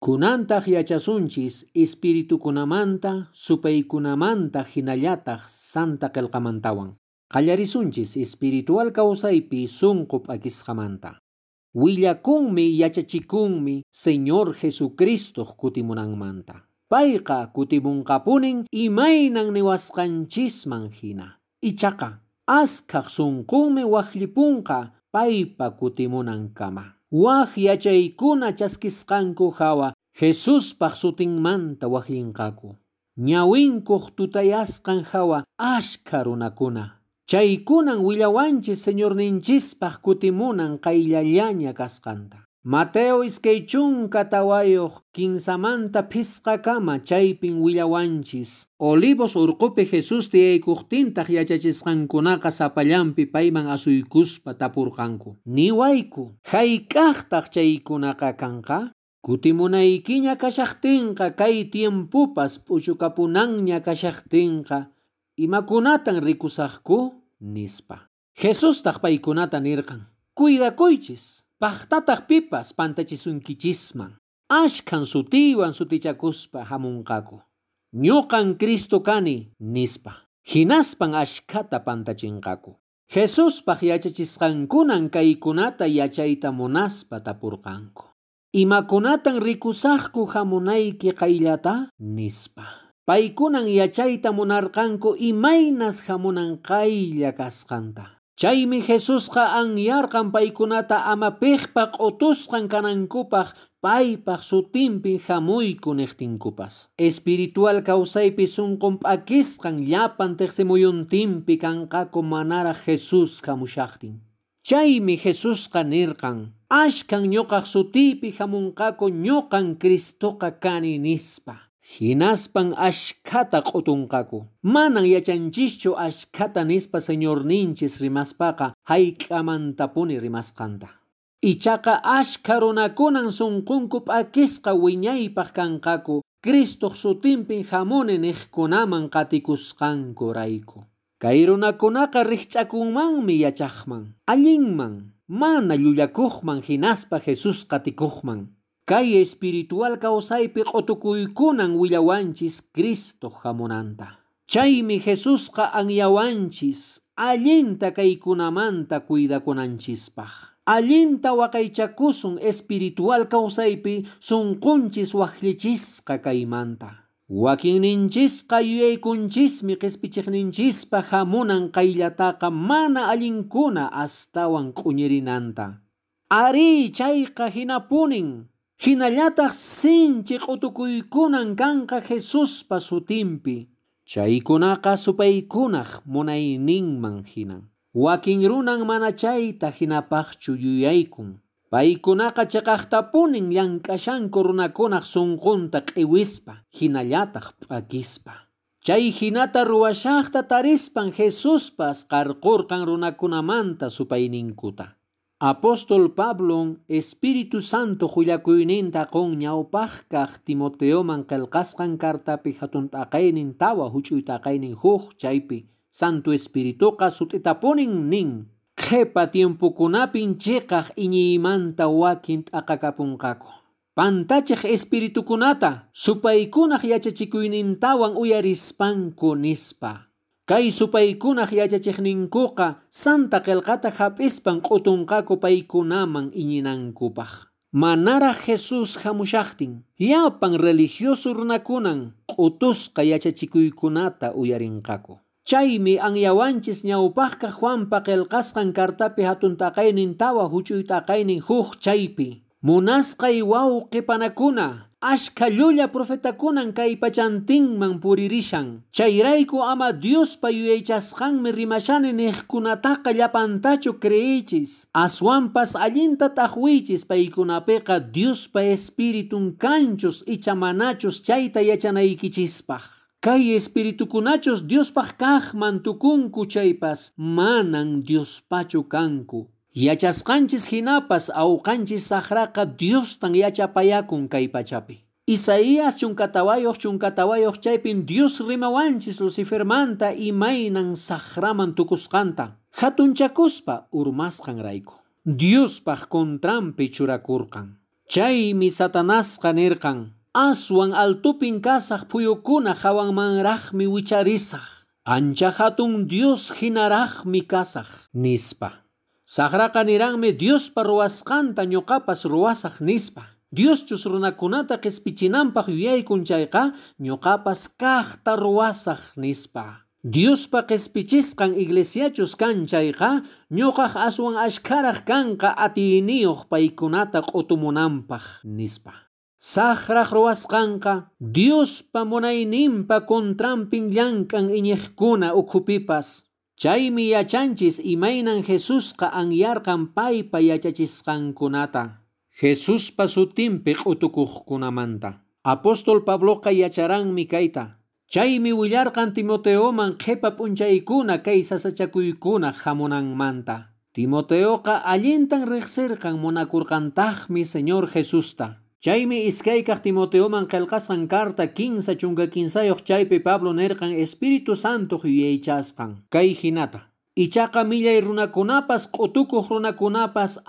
Kunantaq yachasunchis espiritukunamanta supaykunamanta hinallataq santa qillqamantawan. Qallarisunchis espiritual kawsaypi sunqu p'akisqamanta. Willakunmi yachachikunmi Señor Jesucristo kutimunanmanta. Payqa kutimunqapunin imaynan niwasqanchisman hina. Ichaqa askaq sunqunmi waqllipunqa paypa kutimunankama. Waq yachaykuna chaskisqanku hawa Jesuspaq sutinmanta waqllinqaku. Ñawinkuq tutayasqan hawa ashka runakuna. Chaykunan willawanchis Señorninchispaq kutimunan qayllallaña kasqanta. Mateo iskay chunka tawayuq kinsamanta phisqakama chaypin willawanchis. Olivos urqupi Jesus tiyaykuqtintaq yachachisqankunaqa sapallanpi payman asuykuspa tapurqanku. Niwayku, hayk'aqtaq chaykunaqa kanqa? Kutimunaykiña kashaqtinqa kay tiempupas puchukapunanña kashaqtinqa imakunatan rikusaqku? Nispa. Jesustaq paykunata nirqan. Cuidakuychis. Paqtataq pipas pantachisunkichisman. Ashkan sutiwan sutichakuspa hamunqaku. Ñuqan Cristo kani nispa. Hinaspan ashkata pantachinqaku. Jesuspaq yachachisqankunan kaykunata yachayta munaspa tapurqanku. Imakunatan rikusaqku hamunayki qayllata nispa. Paykunan yachayta munarqanku imaynas hamunan qaylla kasqanta. Chaymi Jesusqa anyarqan paykunata ama piqpaq utusqan kanankupaq paypaq sutinpin hamuyku niqtinkupas. Espiritual kawsaypi sunqun p'akisqan llapan tiqsimuyuntinpi kanqaku manara Jesus hamushaqtin. Chaymi Jesusqa nirqan ashkan ñuqaq sutiypi hamunqaku ñuqan Cristoqa kani nispa. Hinaspan ashkata q'utunqaku. Manan yachanchischu ashkata nispa Señorninchis rimaspaqa hayk'amantapuni rimasqanta. Ichaqa ashka runakunan sunqunku p'akisqa wiñaypaq kanqaku Cristo sutinpin hamuni niqkunaman qatikusqanku rayku. Kay runakunaqa riqch'akunmanmi yachaqman, allinman, mana llullakuqman hinaspa Jesus qatikuqman. Kay espiritual kawsaypi q'utukuykunan willawanchis Cristo hamunanta. Chaymi Jesusqa anyawanchis allinta kaykunamanta cuidakunanchispaq. Allinta waqaychakusun espiritual kawsaypi sunqunchis waqllichisqa kaymanta. Wakinninchisqa yuyaykunchismi qispichiqninchispa hamunan qayllataqa mana allinkuna astawan q'uñirinanta. Ari chayqa hinapunin. Hinallataq sinchi q'utukuykunan kanqa Jesuspa sutinpi. Chaykunaqa supaykunaq munayninman hinan. Wakin runan mana chayta hinapaqchu yuyaykun. Paykunaqa chiqaqtapunin llank'ashanku runakunaq sunqunta q'iwispa, hinallataq p'akispa. Chay hinata ruwashaqta tarispan Jesuspas qarqurqan runakunamanta supayninkuta. Apóstol Pablo Espíritu Santo hullakuyninta qun ñawpaq kaq Timoteoman qillqasqan kartapi hatun t'aqaynin tawa huch'uy t'aqaynin huk chaypi Santo Espirituqa sut'itapunin nin qhipa tiempukunapin chiqaq iñiymanta wakin t'aqakapunqaku. Pantachiq espiritukunata supaykunaq yachachikuynintawan uyarispanku nispa. Kay supaykunaq yachachiqninkuqa santa qillqata hapispan q'utunqaku paykunaman iñinankupaq. Manara Jesus hamushaqtin llapan religioso runakunan q'utusqa yachachikuykunata uyarinqaku. Chaymi anyawanchis ñawpaqqa Juanpa qillqasqan kartapi hatun t'aqaynin tawa huch'uy t'aqaynin huk chaypi. Munasqay wawqipanakuna ashka llulla profetakunan kay pachantinman puririshan. Chayrayku ama Diospa yuyaychasqanmi rimashani niqkunataqa llapantachu creyichis. Aswanpas allinta taqwichis paykunapiqa Diospa Espiritun kanchus icha manachus chayta yachanaykichispaq. Kay espiritukunachus Diospaq kaqman tukunku chaypas manan Diospachu kanku. Yachasqanchis hinapas awqanchis saqraqa Diostan yachapayakun kay pachapi. Isaías chunkatawayuq chaypin Dios rimawanchis Lucifermanta imaynan saqraman tukusqanta. Hatunchakuspa urmasqan rayku. Diospaq kontranpi churakurqan. Chaymi Satanasqa nirqan: aswan altupin kasaq puyukuna hawanmanraqmi wicharisaq, ancha hatun Dios hinaraqmi kasaq nispa. Saqraqa niranmi Diospa ruwasqanta ñuqapas ruwasaq nispa. Dioschus runakunata qispichinanpaq yuyaykun chayqa ñuqapas kaqta ruwasaq nispa. Diospa qispichisqan iglesiachus kan chayqa ñuqaq aswan ashkaraq kanqa atiyniyuq paykunata q'utumunanpaq nispa. Saqraq ruwasqanqa Diospa munayninpa contranpin llank'an iñiqkuna ukhupipas. Chaymi yachanchis imaynan Jesusqa anyarqan paypa yachachisqankunata. Jesuspa sutinpi q'utukuqkunamanta. Apóstol Pabloqa yacharanmi kayta. Chaymi willarqan Timoteoman qhipa p'unchaykuna kay sasachakuykuna hamunanmanta. Timoteoqa allintan riqsirqan munakurqantaqmi Señor Jesusta. Chaymi iskaykaq Timoteoman qillqasqan carta 15 chunka 15 chaypi Pablo nirqan Espíritu Santo yuyaychasqan. Kay hinata. Ichaqa millay runakunapas q'utukuq runakunapas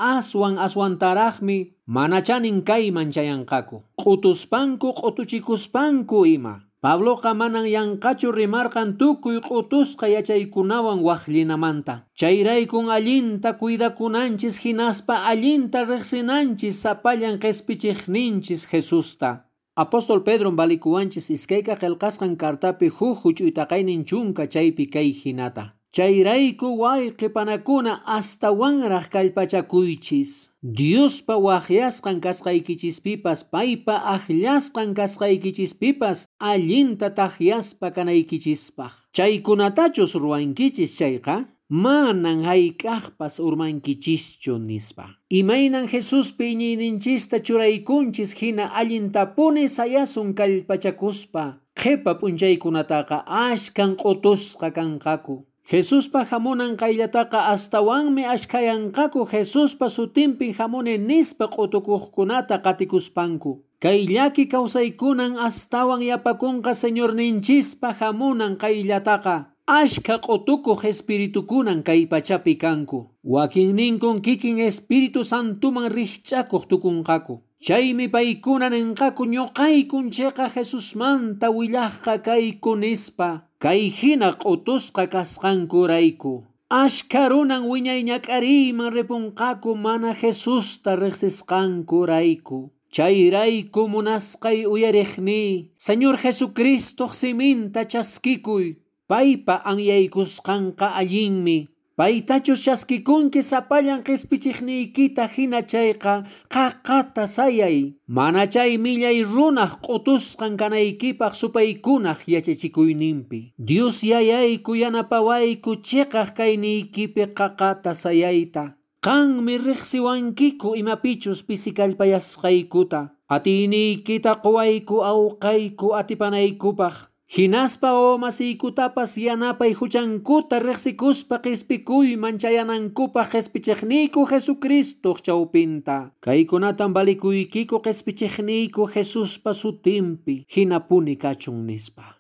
aswantaraqmi manachanin kayman chayanqaku. Q'utuspanku q'utuchikuspanku ima. Pabloqa manan yanqachu rimarqan tukuy q'utusqa yachaykunawan waqllinamanta. Chayraykun allinta cuidakunanchis hinaspa allinta riqsinanchis sapallan qispichiqninchis Jesusta. Apóstol Pedro balikuwanchis iskayka qillqasqan kartapi huk huch'uytaqaynin chunka chaypi kay hinata. Chayrayku wayqipanakuna astawanraq kallpachakuychis. Diospa waqyasqan kasqaykichispipas paypa aqllasqan kasqaykichispipas allinta taqyaspa kanaykichispaq. Chaykunatachus ruwankichis chayqa manan hayk'aqpas urmankichischu nispa. Imaynan Jesuspi iñiyninchista churaykunchis hina allintapuni sayasun kallpachakuspa qhipa p'unchaykunataqa ashkan q'utusqa kanqaku. Jesuspa hamunan qayllataqa astawanmi ashkayanqaku Jesuspa sutinpi hamuni nispa q'utukuqkunata qatikuspanku. Kay llaki kawsaykunan astawan yapakunqa Señorninchispa hamunan qayllataqa ashka q'utukuq espiritukunan kay pachapi kanku. Wakinninkun kikin Espíritu Santuman rikch'akuq tukunqaku. Chaymi paykuna ninqaku ñuqaykun chayqa Jesusmanta willaqqa kayku nispa. Kay hina q'utusqa kasqankurayku. Ashka runan wiñay ñak'ariyman ripunqaku mana Jesusta riqsisqankurayku. Chayrayku munasqay uyariqní Señor Jesucristo siminta chaskikuy. Paypa anyaykusqanqa allinmi. Paytachus chaskikunki sapallan qispichiqniykita hina chayqa qaqata sayay. Mana chay millay runaq q'utusqan kanaykipaq supaykunaq yachachikuyninpi. Dios yayayku yanapawayku chiqaq kayniykipi qaqata sayayta. Qanmi riqsiwankiku imapichus pisikallpayasqaykuta. Atiyniykita quwayku awqayku atipanaykupaq. Hinaspa masiykutapas yanapay huchankuta riqsikuspa qispikuyman chayanankupaq qispichiqniyku Jesucristo chawpinta. Kaykunatan balikuykiku qispichiqniyku Jesuspa sutinpi hinapuni kachun nispa.